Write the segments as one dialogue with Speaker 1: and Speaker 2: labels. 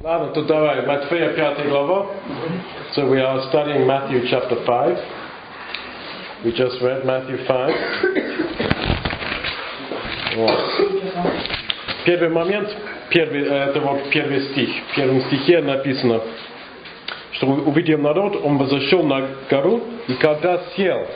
Speaker 1: Ладно, тут давай, Матфея 5 глава. So we are studying Matthew chapter 5. We just read Matthew 5. Вот. Первый момент, это вот первый стих. В первом стихе написано, что увидел народ, он возошел на гору, и когда сел,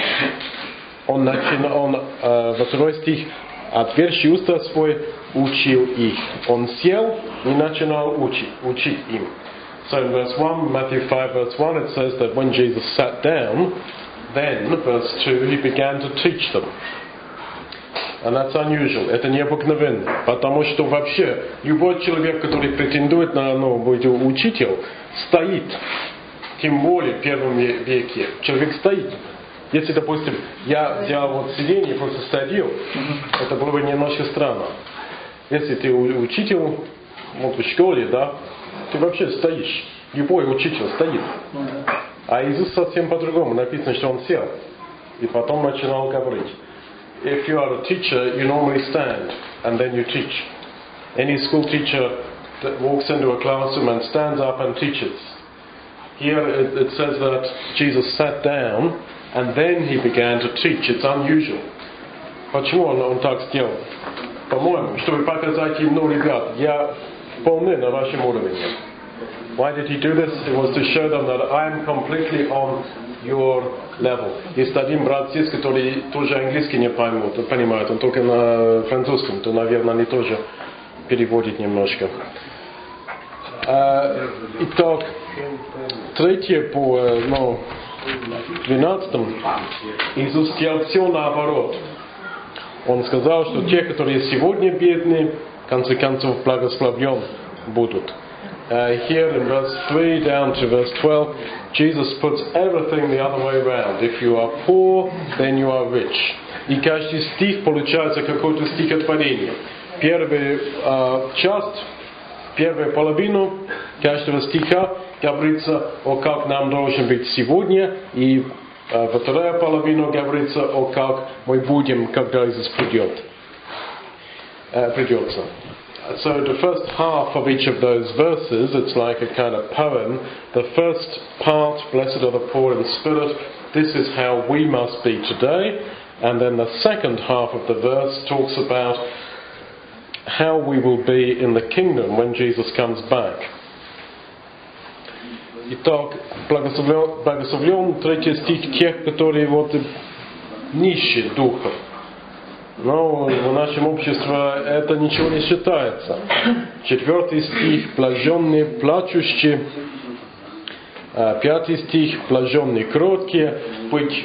Speaker 1: во второй стих, отверши уста свой, учил их. Он сел и начинал учить им. So in verse 1, Matthew 5 verse 1, it says that when Jesus sat down, then, verse 2, he began to teach them. And that's unusual. Это необыкновенно. Потому что вообще любой человек, который претендует на быть учителем, стоит. Тем более в первом веке. Человек стоит. Если, допустим, я взял вот сиденье и просто садил, это было бы немножко странно. Если ты учитель, вот в школе, да, ты вообще стоишь. Любой учитель стоит. А Иисус совсем по-другому. Написано, что он сел. И потом начинал говорить. If you are a teacher, you normally stand and then you teach. Any school teacher that walks into a classroom and stands up and teaches. Here it says that Jesus sat down and then he began to teach. It's unusual. Почему он так сделал? По-моему, чтобы показать им, ребят, я вполне на вашем уровне. Why did he do this? It was to show them that I am completely on your level. Есть один брат здесь, который тоже английский не понимает, он только на французском, то, наверное, они тоже переводят немножко. Итак, 3 по 12 Иисус сделал все наоборот. Он сказал, что те, которые сегодня бедны, в конце концов благословен будут. Here in verse 3 down to verse 12, Jesus puts everything the other way around. If you are poor, then you are rich. И каждый стих получается какое-то стихотворение. Первая половина каждого стиха говорится о как нам должен быть сегодня, и вторая половина говорится о как мы будем, когда Иисус придется. So the first half of each of those verses, it's like a kind of poem. The first part, blessed are the poor in spirit, this is how we must be today. And then the second half of the verse talks about how we will be in the kingdom when Jesus comes back. Итак, благословлен 3 стих тех, которые нищие духом. Но в нашем обществе это ничего не считается. 4 стих, блаженные плачущие. 5 стих, блаженные кроткие. Быть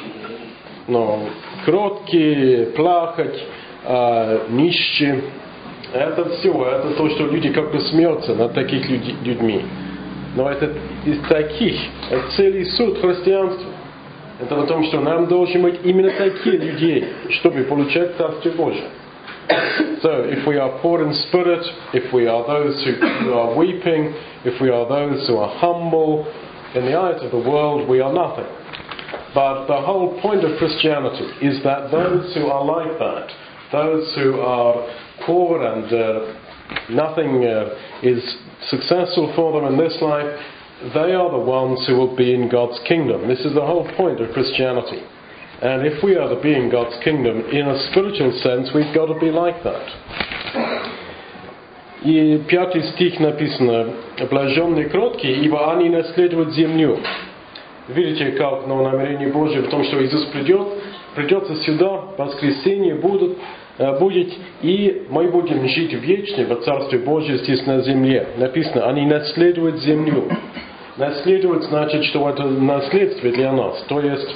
Speaker 1: кроткие, плакать, нищие. Это все, это то, что люди как-то смеются над таких людьми. Но это из таких, это целый суд христианства. Это о том, что нам должны быть именно такие люди, чтобы получать Царствие Божие. So, if we are poor in spirit, if we are those who are weeping, if we are those who are humble, in the eyes of the world we are nothing. But the whole point of Christianity is that those who are like that, those who are poor and nothing is successful for them in this life, they are the ones who will be in God's kingdom. This is the whole point of Christianity. And if we are to be in God's kingdom, in a spiritual sense, we've got to be like that. И 5 стих написано, блаженные кроткие, ибо они наследуют землю. Видите, как намерение Божие в том, что Иисус придется сюда, воскресенье будет, и мы будем жить вечно в Царстве Божьем здесь на земле. Написано, они наследуют землю. Наследовать значит, что это наследство для нас. То есть,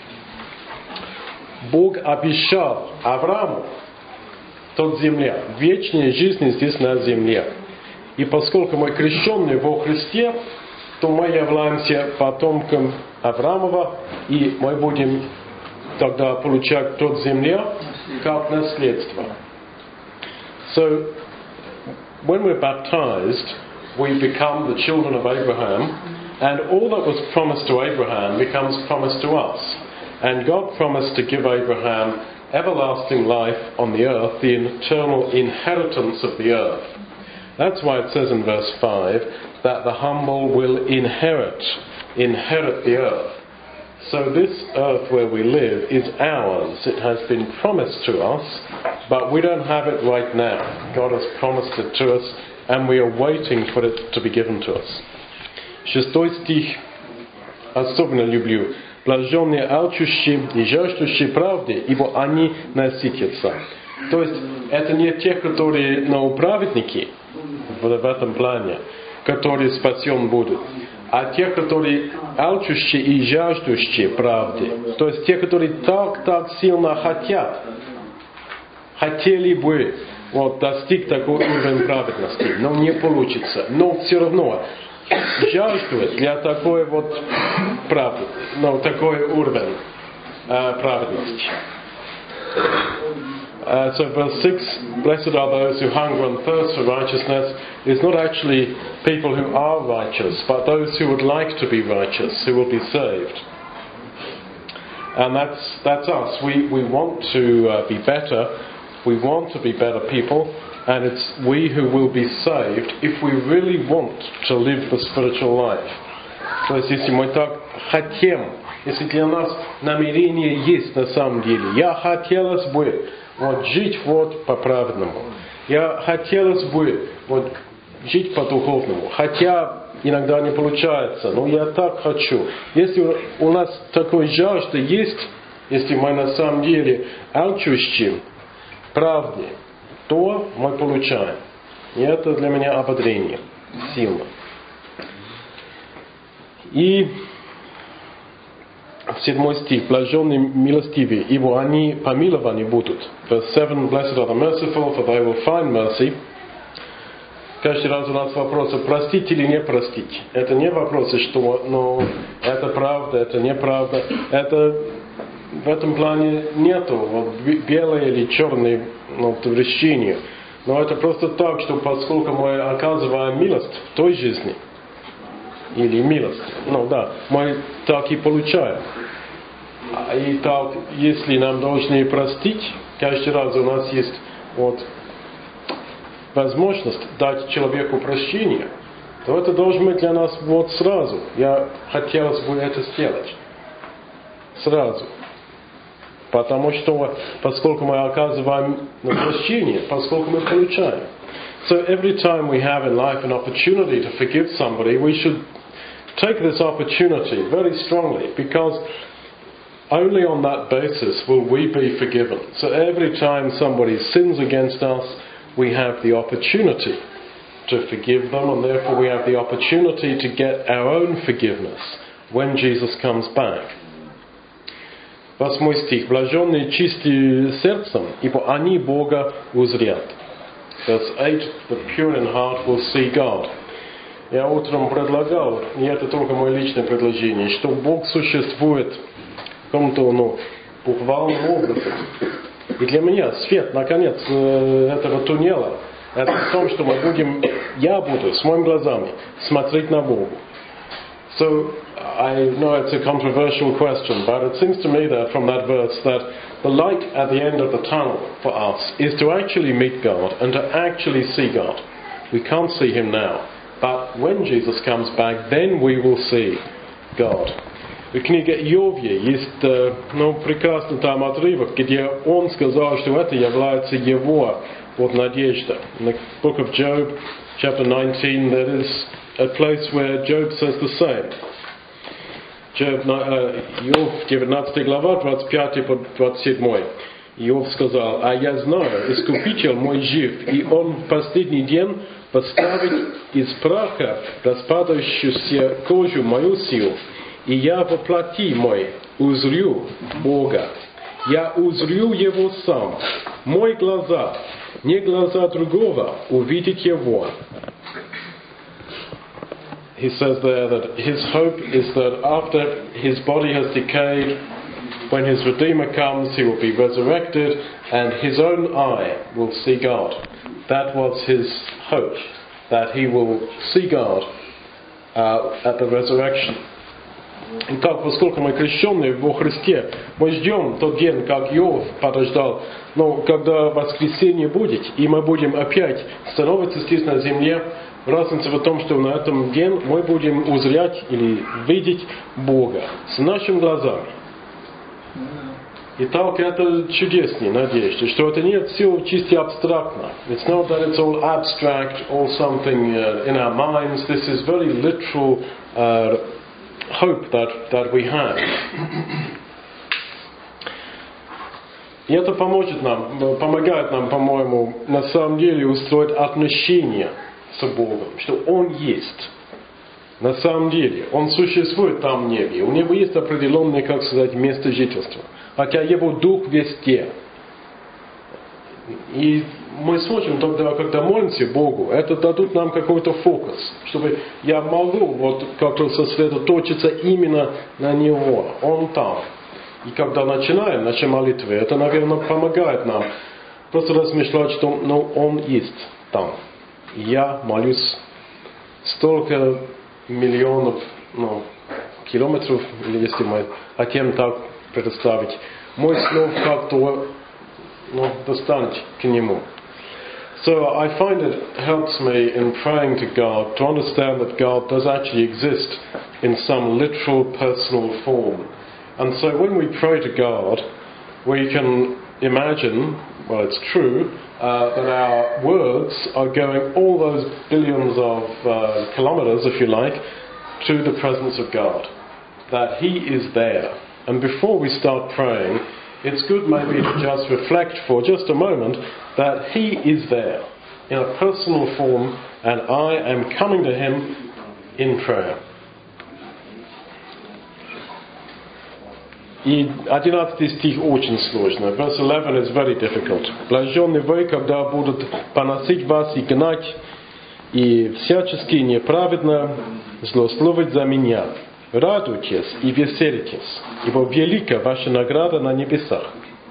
Speaker 1: Бог обещал Аврааму тот земля, вечная жизнь здесь на земле. И поскольку мы крещенные во Христе, то мы являемся потомком Авраамова, и мы будем тогда получать тот земля как наследство. So, when we're baptized, we become the children of Abraham, and all that was promised to Abraham becomes promised to us. And God promised to give Abraham everlasting life on the earth, the eternal inheritance of the earth. That's why it says in verse 5 that the humble will inherit the earth. So this earth where we live is ours. It has been promised to us, but we don't have it right now. God has promised it to us, and we are waiting for it to be given to us. 6 стих особенно люблю. Блаженные алчущие и жаждущие правды, ибо они насытятся. То есть это не те, которые праведники в этом плане, которые спасен будут, а те, которые алчущие и жаждущие правды. То есть те, которые так сильно хотели бы достичь такой уровень праведности, но не получится. Но все равно жаждут для такой правды, такой уровень праведности. So verse 6, blessed are those who hunger and thirst for righteousness, is not actually people who are righteous, but those who would like to be righteous, who will be saved. And that's us. We want to be better. We want to be better people. And it's we who will be saved if we really want to live the spiritual life. То есть, если мы так хотим, если для нас намерение есть на самом деле, я хотелось бы жить по-праведному. Я хотелось бы жить по-духовному. Хотя иногда не получается, но я так хочу. Если у нас такой жажда есть, если мы на самом деле алчущие правде, то мы получаем. И это для меня ободрение. Сильно. И 7 стих. Блаженные милостивые, ибо они помилованы будут. Verse 7. Blessed are the merciful, for they will find mercy. Каждый раз у нас вопросы, простить или не простить. Это не вопросы, что это правда, это неправда. Это в этом плане нету белое или черное решение. Но это просто так, что поскольку мы оказываем милость в той жизни, или милость, мы так и получаем. И так, если нам должны простить, каждый раз у нас есть возможность дать человеку прощение, то это должно быть для нас сразу. Я хотелось бы это сделать. Сразу. Потому что, поскольку мы оказываем прощение, поскольку мы получаем. So every time we have in life an opportunity to forgive somebody, we should take this opportunity very strongly, because only on that basis will we be forgiven. So every time somebody sins against us, we have the opportunity to forgive them, and therefore we have the opportunity to get our own forgiveness when Jesus comes back. 8 стих. Блаженные чистые сердцем, ибо они Бога узрят. Verse 8. The pure in heart will see God. Я утром предлагал, и это только мое личное предложение, что Бог существует в каком-то буквальном образе. И для меня свет, наконец, этого туннеля, это в том, что я буду с моими глазами смотреть на Бога. So, I know it's a controversial question, but it seems to me that from that verse that the light at the end of the tunnel for us is to actually meet God and to actually see God. We can't see Him now, but when Jesus comes back, then we will see God. В книге Иовья есть прекрасный там отрывок, где он сказал, что это является его надежда. In the book of Job, chapter 19, there is a place where Job says the same. Иов, 19 глава, 25-27. Иов сказал: «А я знаю, Искупитель мой жив, и Он в последний день восставит из праха распадающуюся кожу мою силу, и я во плоти мой узрю Бога. Я узрю Его сам. Мои глаза, не глаза другого, увидеть Его». He says there that his hope is that after his body has decayed, when his Redeemer comes, he will be resurrected, and his own eye will see God. That was his hope, that he will see God at the resurrection. И как, поскольку мы крещенные во Христе, мы ждем тот день, как Иов подождал, но когда воскресенье будет, и мы будем опять становиться здесь на земле, разница в том, что на этом день мы будем узрять или видеть Бога с нашими глазами. Итак, это чудесная надежда, что это не все чисто абстрактно. It's not that it's all abstract, all something in our minds. This is very literal hope that we have. И это помогает нам, по-моему, на самом деле устроить отношения с Богом, что Он есть. На самом деле, Он существует там в небе. У Него есть определенное, как сказать, место жительства. Хотя Его Дух везде. И мы смотрим тогда, когда молимся Богу, это дадут нам какой-то фокус, чтобы я могу вот как-то сосредоточиться именно на Него. Он там. И когда начинаем наши молитвы, это, наверное, помогает нам просто размышлять, что Он есть там. И я молюсь столько миллионов километров, или если мы хотим так представить, мой слов как-то достанет к Нему. So I find it helps me in praying to God to understand that God does actually exist in some literal personal form. And so when we pray to God, we can imagine, well it's true, that our words are going all those billions of kilometers, if you like, to the presence of God. That He is there. And before we start praying, it's good maybe to just reflect for just a moment that He is there in a personal form and I am coming to Him in prayer. И 11 стих очень сложно. Verse 11 is very difficult. Блаженны вы, когда будут поносить вас и гнать, и всячески неправедно злословить за меня. Радуйтесь и веселитесь, ибо велика ваша награда на небесах.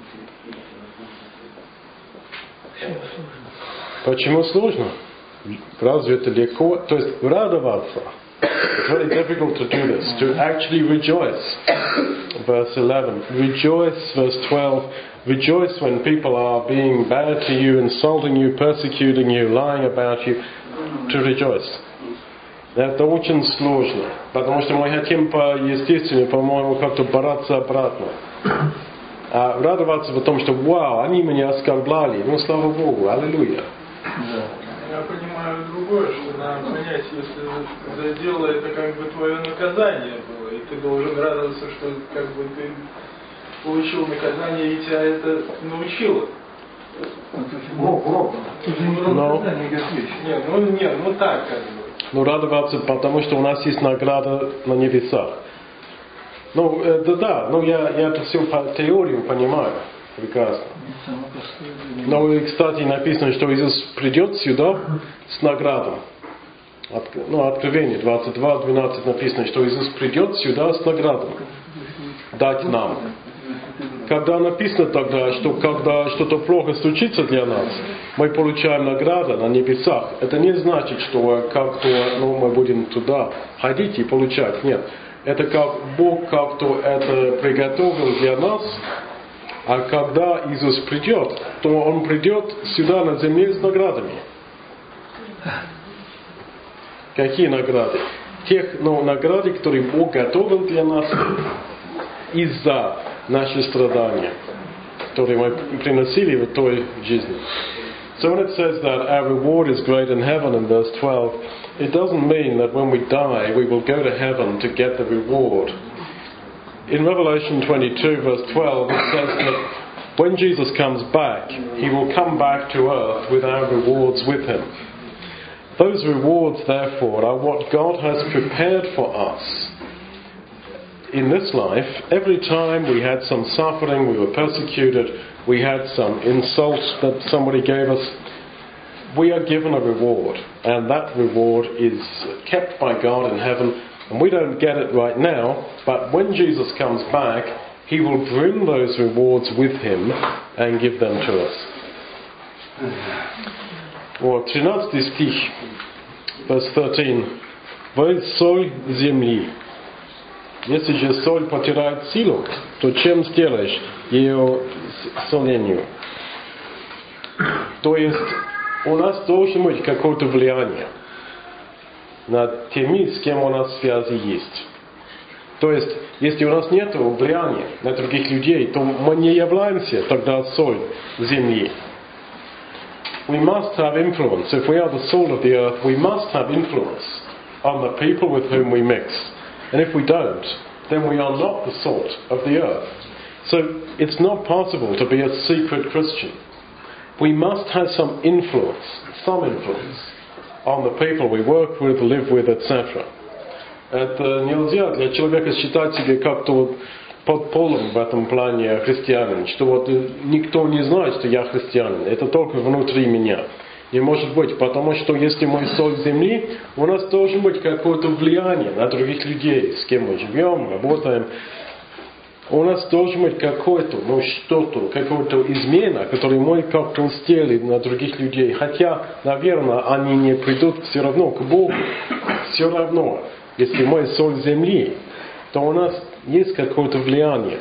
Speaker 1: Почему сложно? Разве это легко? То есть радоваться. It's very difficult to do this, to actually rejoice. Verse 11. Rejoice, verse 12. Rejoice when people are being bad to you, insulting you, persecuting you, lying about you. To rejoice. Это очень сложно, потому что мы хотим естественно, по-моему, как-то бороться обратно. А радоваться в том, что вау, они меня оскорбляли, слава Богу, аллилуйя.
Speaker 2: Я понимаю другое, что надо понять, если за дело это как бы твое наказание было, и ты должен радоваться, что как бы ты получил наказание, и тебя это научило. Так как бы.
Speaker 1: Радоваться, потому что у нас есть награда на небесах. Я это все по теории понимаю. Прекрасно. Но, кстати, написано, что Иисус придет сюда с наградой. Откровение 22:12 написано, что Иисус придет сюда с наградой. Дать нам. Когда написано тогда, что когда что-то плохо случится для нас, мы получаем награду на небесах, это не значит, что как-то мы будем туда ходить и получать. Нет. Это как Бог как-то это приготовил для нас, а когда Иисус придет, то Он придет сюда на земле с наградами. Какие награды? Тех награды, которые Бог готовил для нас из-за наши страдания, которые мы приносили в той жизни. So when it says that our reward is great in heaven in verse 12, it doesn't mean that when we die we will go to heaven to get the reward. In Revelation 22 verse 12 it says that when Jesus comes back, He will come back to earth with our rewards with Him. Those rewards therefore are what God has prepared for us. In this life, every time we had some suffering, we were persecuted, we had some insults that somebody gave us, we are given a reward. And that reward is kept by God in heaven. And we don't get it right now, but when Jesus comes back, He will bring those rewards with Him and give them to us. 13 стих, verse 13. Вы соль земли. Если же соль потеряет силу, то чем сделаешь ее соленью? То есть у нас должно быть какое-то влияние над теми, с кем у нас связи есть. То есть, если у нас нет влияния на других людей, то мы не являемся тогда соль земли. We must have influence. If we are the salt of the earth, we must have influence on the people with whom we mix. And if we don't, then we are not the salt of the earth. So it's not possible to be a secret Christian. We must have some influence on the people we work with, live with, etc. Это нельзя для человека считать себя как-то подполом в этом плане христианин, что вот никто не знает, что я христианин, это только внутри меня. Не может быть, потому что если мы соль земли, у нас должен быть какое-то влияние на других людей, с кем мы живем, работаем. У нас должен быть какое-то, какая-то измена, которую мы как-то сделали на других людей. Хотя, наверное, они не придут все равно к Богу. Все равно, если мы соль земли, то у нас есть какое-то влияние.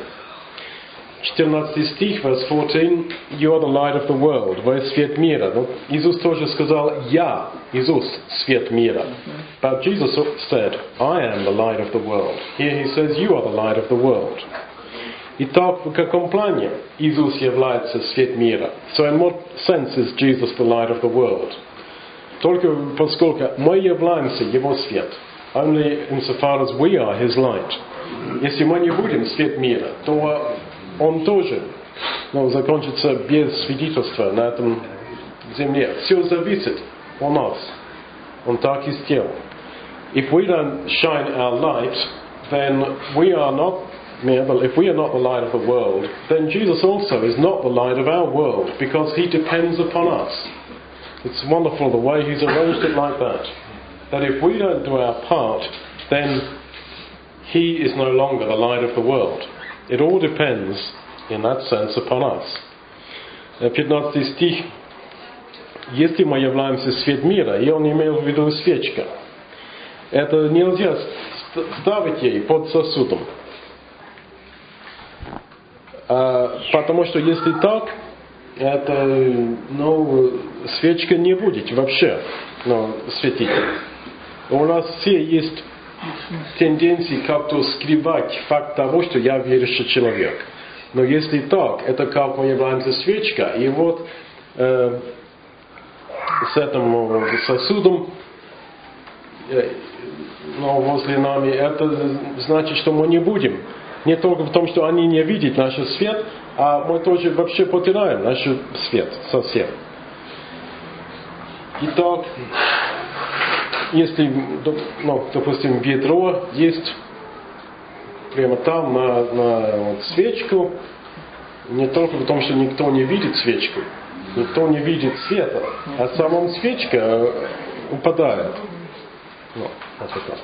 Speaker 1: 14 стих, verse 14, You are the light of the world. Вы свет мира. Но Иисус тоже сказал, Я, Иисус, свет мира. But Jesus said, I am the light of the world. Here he says, You are the light of the world. Итак, в каком плане Иисус является свет мира? So in what sense is Jesus the light of the world? Только поскольку мы являемся Его свет. Only insofar as we are His light. Если мы не будем свет мира, то Он тоже закончится без свидетельства на этом земле. Все зависит от нас. Он так и сделал. If we don't shine our light, then we are not if we are not the light of the world, then Jesus also is not the light of our world, because He depends upon us. It's wonderful the way He's arranged it like that. That if we don't do our part, then He is no longer the light of the world. It all depends, in that sense, upon us. 15 стих. Если мы являемся свет мира, и он имел в виду свечка, это нельзя ставить ей под сосудом. Потому что если так, это, свечка не будет вообще светить. У нас все есть тенденции как-то скрывать факт того, что я верующий человек. Но если так, это как мы являемся свечка, и вот с этим сосудом возле нами, это значит, что мы не будем. Не только в том, что они не видят наш свет, а мы тоже вообще потеряем наш свет совсем. Итак, если, допустим, ведро есть прямо там на свечку, не только в том, что никто не видит свечку, никто не видит света, а сама свечка упадает. Вот так.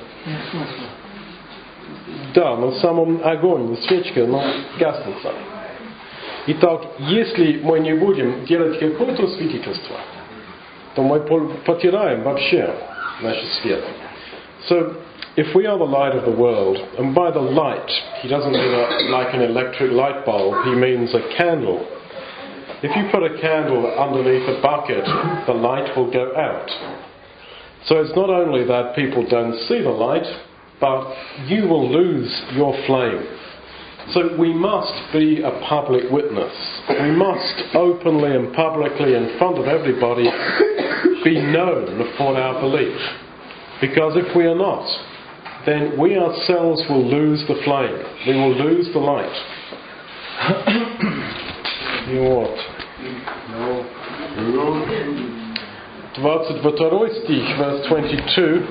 Speaker 1: Да, но самом огонь, свечка, гаснется. Итак, если мы не будем делать какое-то свидетельство, то мы потеряем вообще наш свет. So, if we are the light of the world, and by the light, he doesn't mean like an electric light bulb, he means a candle. If you put a candle underneath a bucket, the light will go out. So it's not only that people don't see the light, but you will lose your flame. So we must be a public witness. We must openly and publicly in front of everybody be known for our belief. Because if we are not, then we ourselves will lose the flame. We will lose the light. Вот. 22 стих, verse 22.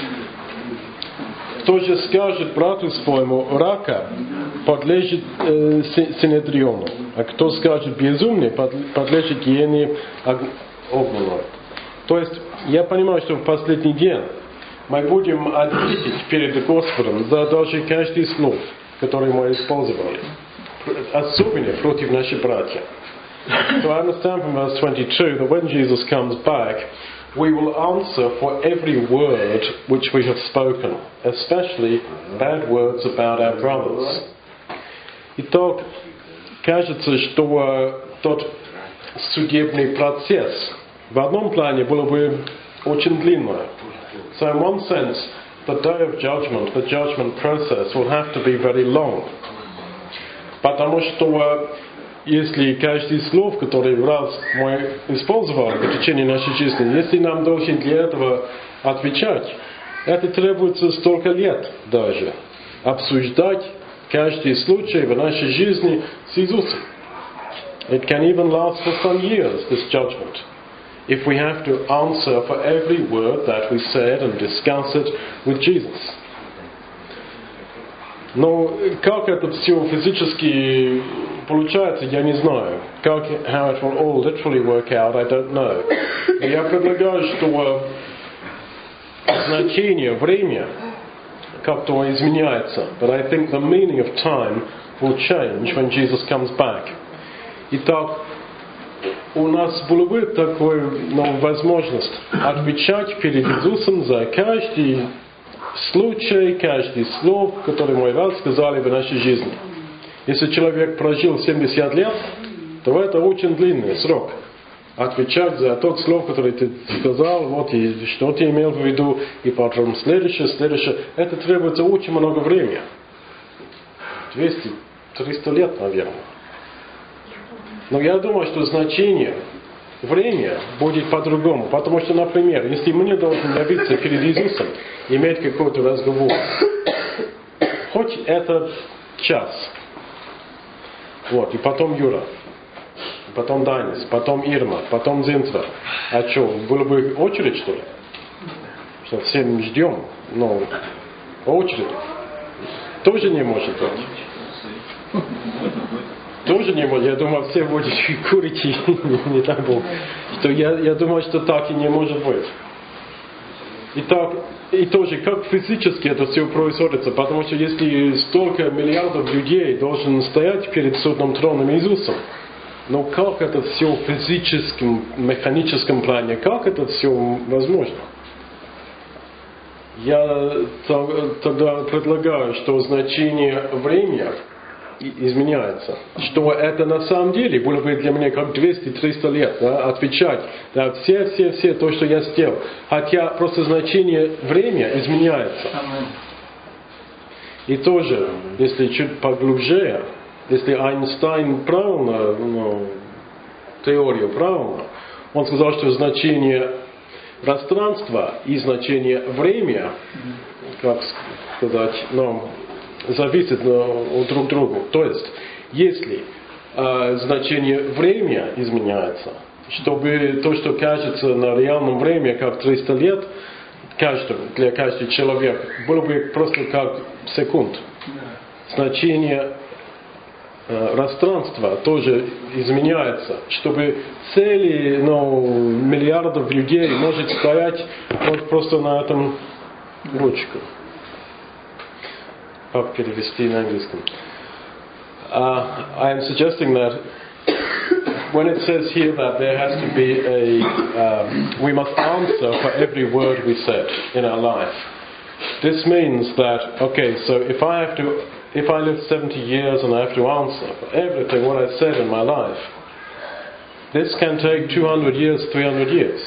Speaker 1: Кто же скажет брату своему рака, подлежит Синедриону, а кто скажет безумный, подлежит гиене огненной. То есть, я понимаю, что в последний день мы будем ответить перед Господом за даже каждый слово, который мы использовали, особенно против наших братьев. So I understand from verse 22 that when Jesus comes back, we will answer for every word which we have spoken, especially bad words about our brothers. Итак, кажется, что тот судебный процесс в одном плане было бы очень длинный. So in one sense, the day of judgment, the judgment process will have to be very long. Потому что если каждый слов, который раз мы использовали в течение нашей жизни, если нам должен для этого отвечать, это требуется столько лет даже. Обсуждать каждый случай в нашей жизни с Иисусом. It can even last for some years, this judgment, if we have to answer for every word that we said and discuss it with Jesus. Но как это все физически получается, я не знаю. How it will all literally work out, I don't know. Я предлагаю, что значение, время как-то изменяется. But I think the meaning of time will change when Jesus comes back. Итак, у нас была бы такая возможность отвечать перед Иисусом за каждый случай, каждый слово, которое мы раз сказали в нашей жизни. Если человек прожил 70 лет, то это очень длинный срок. Отвечать за тот слово, который ты сказал, вот и что ты имел в виду, и потом следующее. Это требуется очень много времени. 200-300 лет, наверное. Но я думаю, что значение времени будет по-другому. Потому что, например, если мне должен явиться перед Иисусом, иметь какой-то разговор, хоть это час, вот, и потом Юра, потом Данис, потом Ирма, потом Зинтра. А что, было бы очередь, что ли? Что всем ждем, но очередь тоже не может быть. Тоже не может. Я думаю, все будут курить и не так было. Что я думаю, что так и не может быть. И тоже, как физически это все происходит, потому что если столько миллиардов людей должен стоять перед судным троном Иисуса, но как это все в физическом, механическом плане, как это все возможно? Я тогда предлагаю, что значение времени изменяется. Что это на самом деле было бы для меня как 200-300 лет, да, отвечать, да, все то, что я сделал. Хотя просто значение времени изменяется. И тоже, если чуть поглубже, если Эйнштейн правильно, теорию правильно, он сказал, что значение пространства и значение времени, как сказать, зависит друг от друга. То есть, если значение времени изменяется, чтобы то, что кажется на реальном времени как 300 лет, для каждого человека, было бы просто как секунд. Значение пространства тоже изменяется, чтобы цели миллиардов людей может стоять вот просто на этом ручку. Перевести на английском. I am suggesting that when it says here that there has to be we must answer for every word we said in our life. This means that, okay, so if I live 70 years and I have to answer for everything what I said in my life, this can take 200 years, 300 years.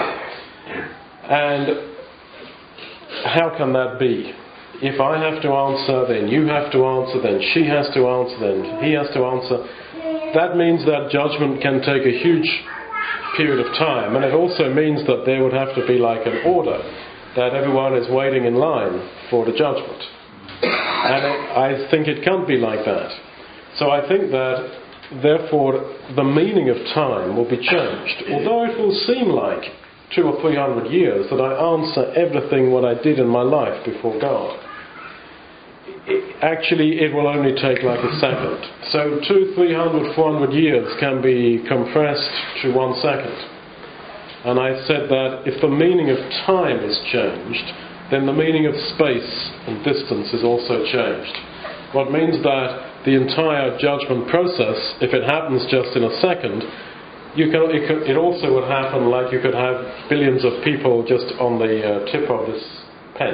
Speaker 1: And how can that be? If I have to answer, then you have to answer, then she has to answer, then he has to answer. That means that judgment can take a huge period of time. And it also means that there would have to be like an order, that everyone is waiting in line for the judgment. And I think it can't be like that. So I think that, therefore, the meaning of time will be changed. Although it will seem like 200 or 300 years that I answer everything what I did in my life before God. Actually, it will only take like a second. So 200, 300, 400 years can be compressed to 1 second. And I said that if the meaning of time is changed, then the meaning of space and distance is also changed. What means that the entire judgment process, if it happens just in a second, It also would happen like you could have billions of people just on the tip of this pen.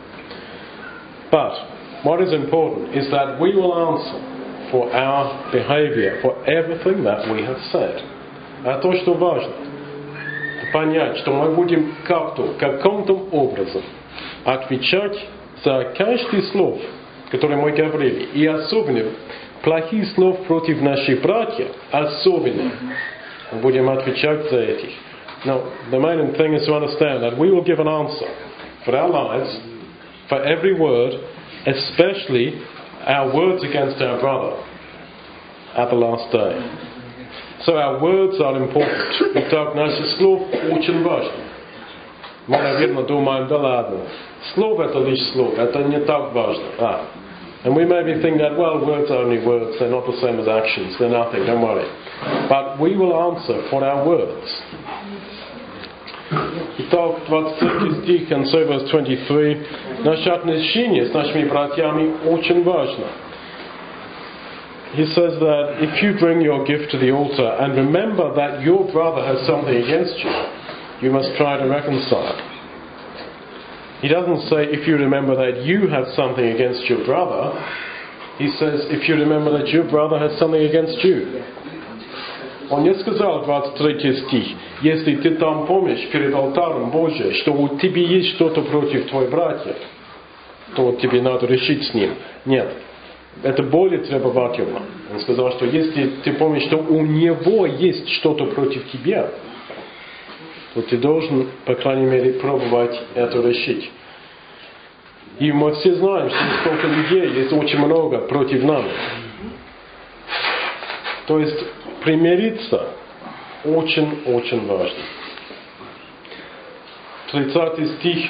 Speaker 1: But what is important is that we will answer for our behavior, for everything that we have said. А то, что важно, понять, что мы будем каким-то образом отвечать за каждый слово, которое мы говорили, и особенно плохих слов против наших братьев, особенно мы будем отвечать за этих. Now, the main thing is to understand that we will give an answer for our lives, for every word, especially our words against our brother at the last day. So our words are important. Итак, наши слова очень важны. Мы, наверное, думаем, да ладно, слово это лишь слово, это не так важно. And we maybe think that, well, words are only words, they're not the same as actions, they're nothing, don't worry. But we will answer for our words. Итак, 23 стих, конце verse 23. Наше отношение с нашими братьями очень важно. He says that if you bring your gift to the altar and remember that your brother has something against you, you must try to reconcile. He doesn't say if you remember that you have something against your brother. He says if you remember that your brother has something against you. Он не сказал, 23 стих, если ты там помнишь перед алтарем Божиим, что у тебя есть что-то против твоих братьев, то тебе надо решить с ним. Нет. Это более требовательно. Он сказал, что если ты помнишь, что у него есть что-то против тебя, то ты должен, по крайней мере, пробовать это решить. И мы все знаем, что столько людей есть очень много против нас. То есть примириться очень-очень важно. 30 стих.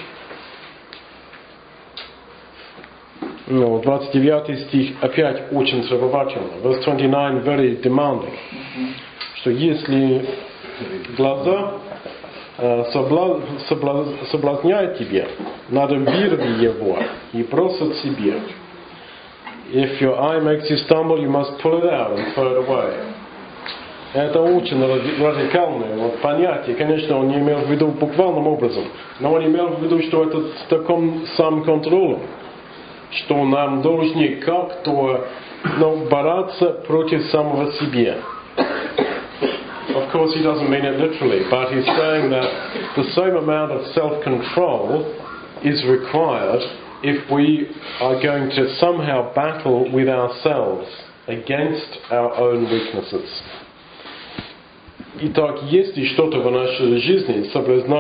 Speaker 1: 29 стих опять очень требовательно. Verse 29 very demanding. Что если глаза соблазняют тебя, надо вырви его и бросить себе. If your eye makes you stumble, you must pull it out and throw it away. Это очень радикальное понятие. Конечно, он не имел в виду буквальным образом, но он имел в виду, что это с таким самоконтролем, что нам должны как-то бороться против самого себя. Of course, he doesn't mean it literally, but he's saying that the same amount of self-control is required if we are going to somehow battle with ourselves against our own weaknesses. Итак, если что-то в нашей жизни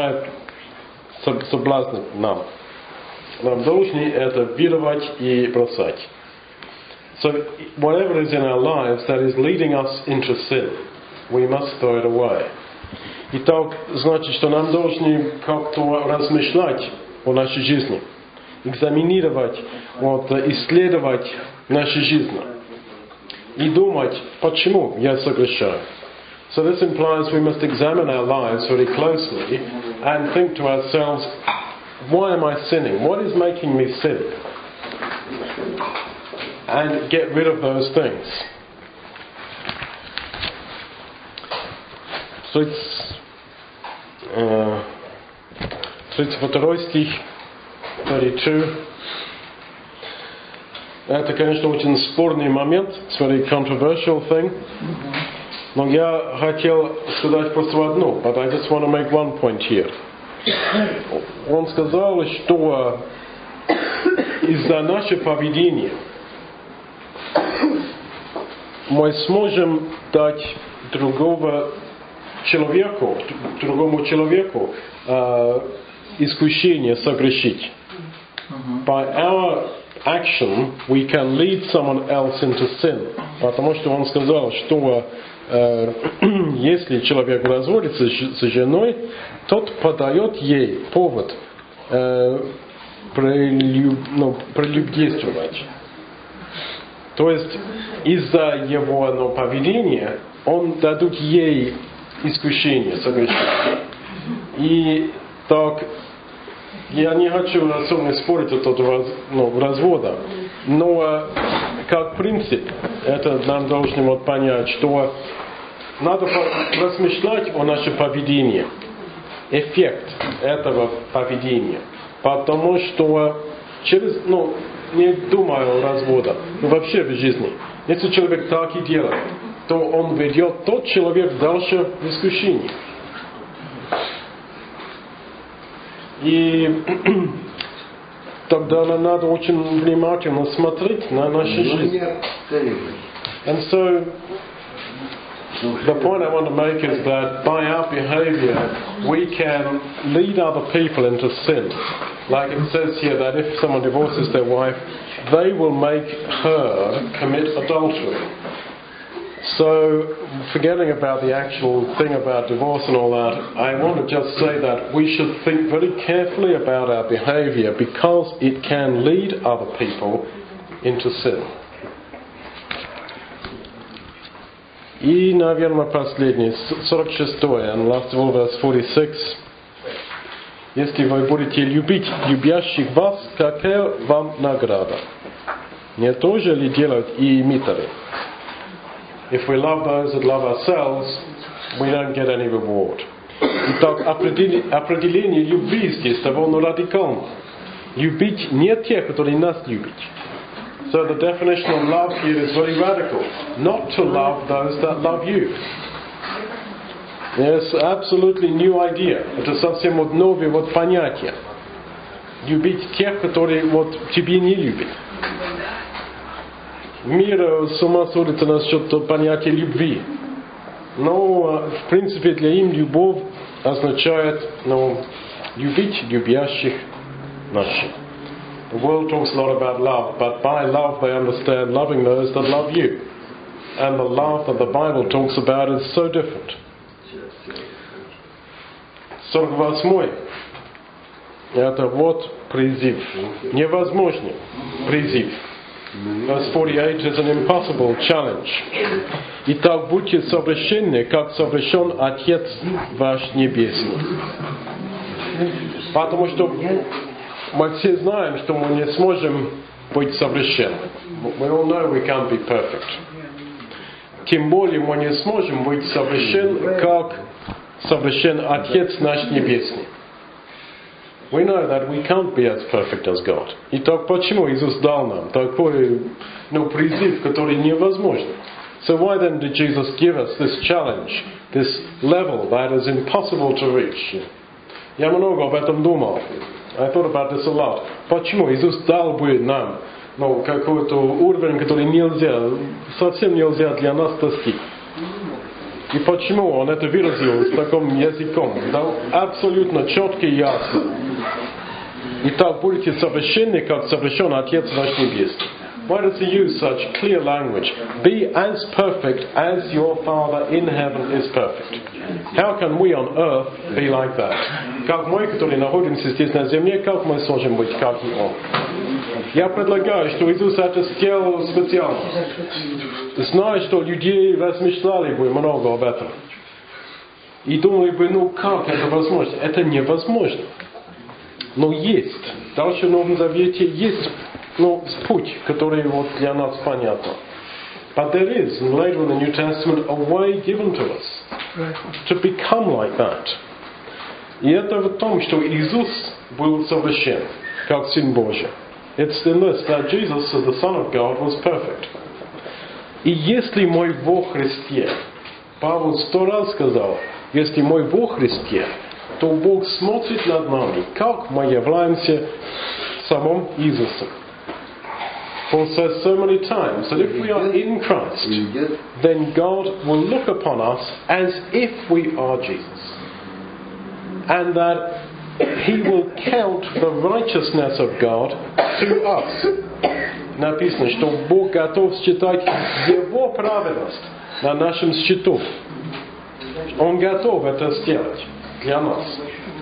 Speaker 1: соблазнит нам должны это вырвать и бросать. So, whatever is in our lives that is leading us into sin, we must throw it away. Итак, значит, что нам должны как-то размышлять о нашей жизни, экзаминировать, исследовать нашу жизнь и думать, почему я согрешаю. So this implies we must examine our lives very closely and think to ourselves, why am I sinning? What is making me sin? And get rid of those things. 32 стих, 32. Это, конечно, очень спорный момент. It's a very controversial thing. Но я хотел сказать просто одно, but I just want to make one point here. Он сказал, что из-за нашего поведения мы сможем дать другому человеку искушение согрешить. By our action, we can lead someone else into sin. Потому что он сказал, что если человек разводится с женой, тот подает ей повод прелюбодействовать. То есть из-за его поведения он дадут ей искушение согрешить. И так, я не хочу особенно спорить о развода, но как принцип, это нам должны понять, что надо размышлять о нашем поведении. Эффект этого поведения. Потому что не думая о разводе, но вообще в жизни, если человек так и делает, то он ведет тот человек дальше в искушение. И тогда нам надо очень внимательно смотреть на нашу жизнь. And so, the point I want to make is that by our behavior, we can lead other people into sin. Like it says here that if someone divorces their wife, they will make her commit adultery. So, forgetting about the actual thing about divorce and all that, I want to just say that we should think very carefully about our behavior because it can lead other people into sin. И, наверное, последний, 46-й, and last of all, verse 46. Если вы будете любить любящих вас, какая вам награда? Не то же ли делают и митари? If we love those that love ourselves, we don't get any reward. Итак, определение любви здесь довольно радикально. Любить не тех, которые нас любят. So the definition of love here is very radical. Not to love those that love you. Yes, absolutely new idea. Это совсем новое понятие. Любить тех, которые тебе не любят. Мир с ума сходит насчет понятия любви. Но, в принципе, для им любовь означает любить любящих наших. The world talks a lot about love, but by love they understand loving those that love you. And the love that the Bible talks about is so different. 48. Это призыв. Невозможный призыв. Verse 48 is an impossible challenge. Итак, будьте совершенны, как совершен Отец ваш Небесный. Потому что мы все знаем, что мы не сможем быть совершенны. We all know we can't be perfect. Тем более мы не сможем быть совершенны, как совершен Отец наш Небесный. We know that we can't be as perfect as God. Итак, почему Иисус дал нам такой призыв, который невозможен? So why then did Jesus give us this challenge, this level that is impossible to reach? Я много об этом думал. I thought about this a lot. Почему Иисус дал бы нам какой-то уровень, который совсем нельзя для нас достичь? И почему Он это выразил с таким языком? Дал абсолютно четко и ясно. Итак, будете совершенны, как совершен Отец ваш Небесный. Why does He use such clear language? Be as perfect as your Father in heaven is perfect. How can we on earth be like that? Как мы, которые находимся здесь на земле, как мы сможем быть, как и Он? Я предлагаю, что Иисус это сделал специально. Знаю, что люди размышляли бы много об этом. И думали бы, как это возможно? Это невозможно. Но есть. Дальше в Новом Завете есть путь, который для нас понятен. But there is, and later in the New Testament, a way given to us to become like that. И это в том, что Иисус был совершен, как Сын Божий. It's in this that Jesus, as the Son of God, was perfect. И если мы во Христе, Павел 100 раз сказал, если мы во Христе, то Бог смотрит над нами, как мы являемся самым Иисусом. Paul says so many times that if we are in Christ, then God will look upon us as if we are Jesus. And that He will count the righteousness of God to us. Написано, что Бог готов считать Его праведность на нашем счету. Он готов это сделать для нас.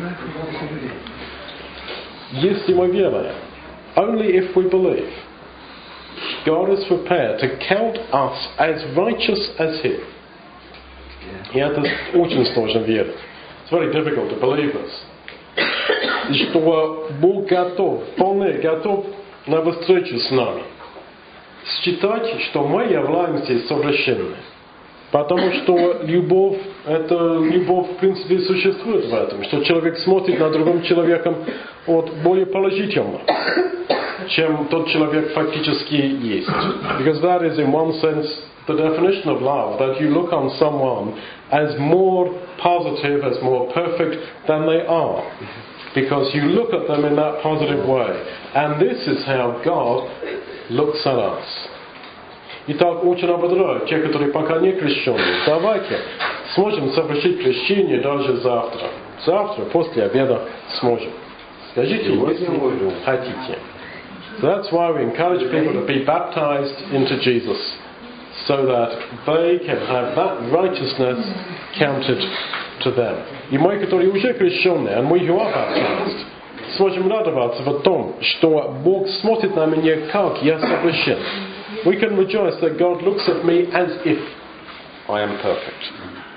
Speaker 1: Если мы веруем, only if we believe, God is prepared to count us as righteous as Him. И это очень сложно верить. It's very difficult to believe this. И что Бог готов, вполне готов на встречу с нами. Считать, что мы являемся совершенными. Потому что любовь, в принципе, существует в этом. Что человек смотрит на другим человеком более положительно, чем тот человек фактически есть. Because that is in one sense the definition of love, that you look on someone as more positive, as more perfect than they are. Because you look at them in that positive way. And this is how God looks at us. Итак, очень ободряю те, которые пока не крещенные. Давайте сможем совершить крещение даже завтра. Завтра, после обеда, сможем. Скажите, если хотите. So that's why we encourage people to be baptized into Jesus, so that they can have that righteousness counted to them. И мы, которые уже крещенные, and we who are baptized, сможем радоваться в том, что Бог смотрит на меня, как я совершен. We can rejoice that God looks at me as if I am perfect.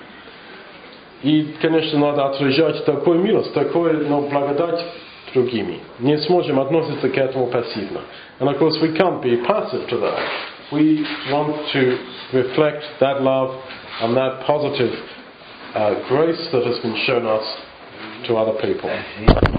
Speaker 1: И, конечно, надо отражать такую милость, такую благодать другими. Не сможем относиться к этому пассивно. And of course we can't be passive to that. We want to reflect that love and that positive grace that has been shown us to other people.